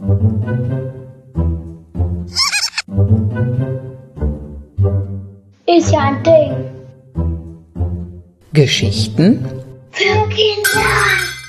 Ist ja ein Ding. Geschichten Für Kinder.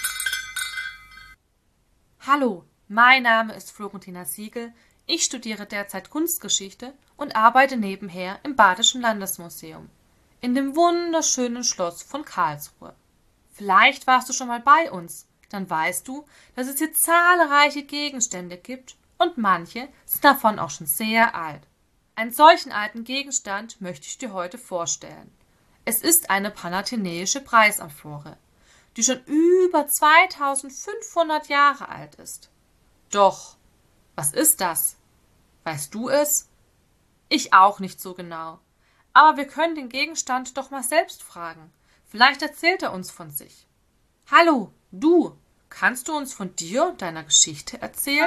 Hallo, mein Name ist Florentina Siegel. Ich studiere derzeit Kunstgeschichte und arbeite nebenher im Badischen Landesmuseum, in dem wunderschönen Schloss von Karlsruhe. Vielleicht warst du schon mal bei uns, dann weißt du, dass es hier zahlreiche Gegenstände gibt und manche sind davon auch schon sehr alt. Einen solchen alten Gegenstand möchte ich dir heute vorstellen. Es ist eine panathenäische Preisamphore, die schon über 2500 Jahre alt ist. Doch, was ist das? Weißt du es? Ich auch nicht so genau. Aber wir können den Gegenstand doch mal selbst fragen. Vielleicht erzählt er uns von sich. Hallo, du, kannst du uns von dir und deiner Geschichte erzählen?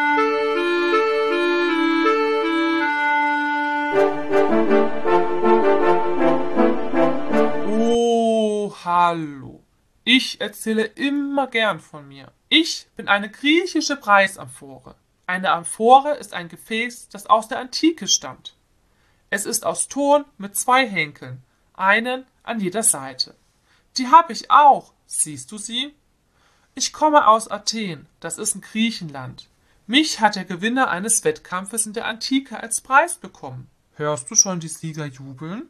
Oh, hallo. Ich erzähle immer gern von mir. Ich bin eine griechische Preisamphore. Eine Amphore ist ein Gefäß, das aus der Antike stammt. Es ist aus Ton mit 2 Henkeln, einen an jeder Seite. Die habe ich auch. Siehst du sie? Ich komme aus Athen, das ist in Griechenland. Mich hat der Gewinner eines Wettkampfes in der Antike als Preis bekommen. Hörst du schon die Sieger jubeln?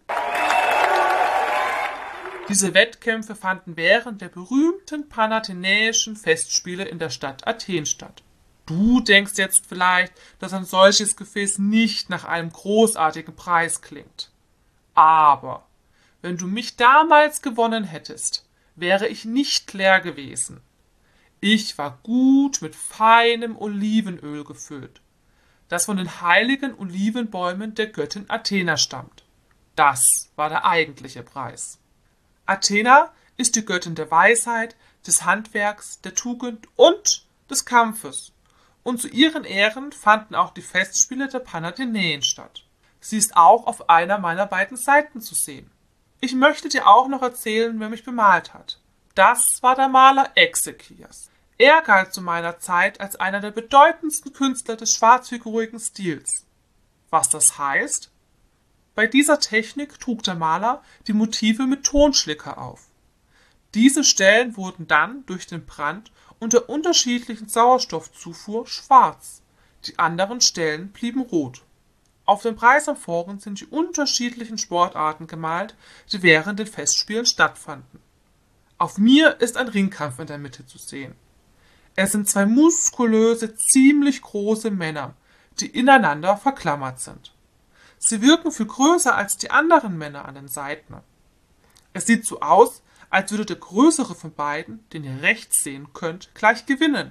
Diese Wettkämpfe fanden während der berühmten panathenäischen Festspiele in der Stadt Athen statt. Du denkst jetzt vielleicht, dass ein solches Gefäß nicht nach einem großartigen Preis klingt. Aber wenn du mich damals gewonnen hättest, wäre ich nicht leer gewesen. Ich war gut mit feinem Olivenöl gefüllt, das von den heiligen Olivenbäumen der Göttin Athena stammt. Das war der eigentliche Preis. Athena ist die Göttin der Weisheit, des Handwerks, der Tugend und des Kampfes. Und zu ihren Ehren fanden auch die Festspiele der Panathenäen statt. Sie ist auch auf einer meiner beiden Seiten zu sehen. Ich möchte dir auch noch erzählen, wer mich bemalt hat. Das war der Maler Exekias. Er galt zu meiner Zeit als einer der bedeutendsten Künstler des schwarzfigurigen Stils. Was das heißt? Bei dieser Technik trug der Maler die Motive mit Tonschlicker auf. Diese Stellen wurden dann durch den Brand und der unterschiedlichen Sauerstoffzufuhr schwarz. Die anderen Stellen blieben rot. Auf den Preisamphoren sind die unterschiedlichen Sportarten gemalt, die während den Festspielen stattfanden. Auf mir ist ein Ringkampf in der Mitte zu sehen. Es sind 2 muskulöse, ziemlich große Männer, die ineinander verklammert sind. Sie wirken viel größer als die anderen Männer an den Seiten. Es sieht so aus, als würde der größere von beiden, den ihr rechts sehen könnt, gleich gewinnen.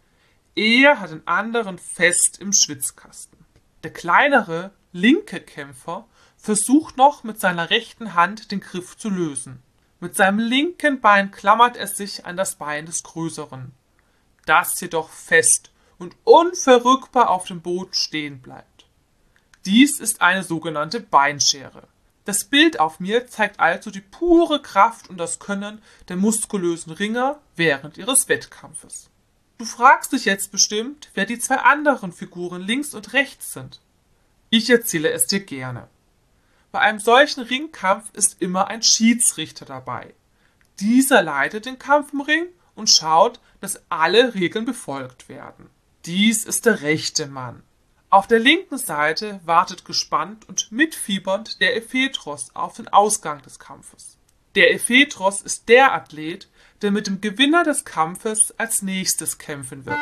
Er hat den anderen fest im Schwitzkasten. Der kleinere, linke Kämpfer versucht noch mit seiner rechten Hand den Griff zu lösen. Mit seinem linken Bein klammert er sich an das Bein des Größeren, das jedoch fest und unverrückbar auf dem Boden stehen bleibt. Dies ist eine sogenannte Beinschere. Das Bild auf mir zeigt also die pure Kraft und das Können der muskulösen Ringer während ihres Wettkampfes. Du fragst dich jetzt bestimmt, wer die 2 anderen Figuren links und rechts sind. Ich erzähle es dir gerne. Bei einem solchen Ringkampf ist immer ein Schiedsrichter dabei. Dieser leitet den Kampf im Ring und schaut, dass alle Regeln befolgt werden. Dies ist der rechte Mann. Auf der linken Seite wartet gespannt und mitfiebernd der Ephetros auf den Ausgang des Kampfes. Der Ephetros ist der Athlet, der mit dem Gewinner des Kampfes als nächstes kämpfen wird.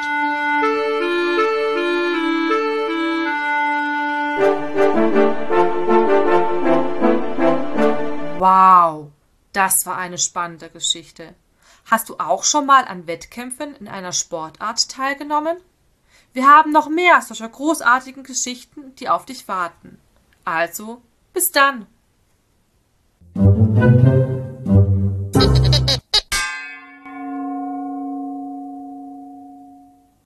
Wow, das war eine spannende Geschichte. Hast du auch schon mal an Wettkämpfen in einer Sportart teilgenommen? Wir haben noch mehr solcher großartigen Geschichten, die auf dich warten. Also, bis dann!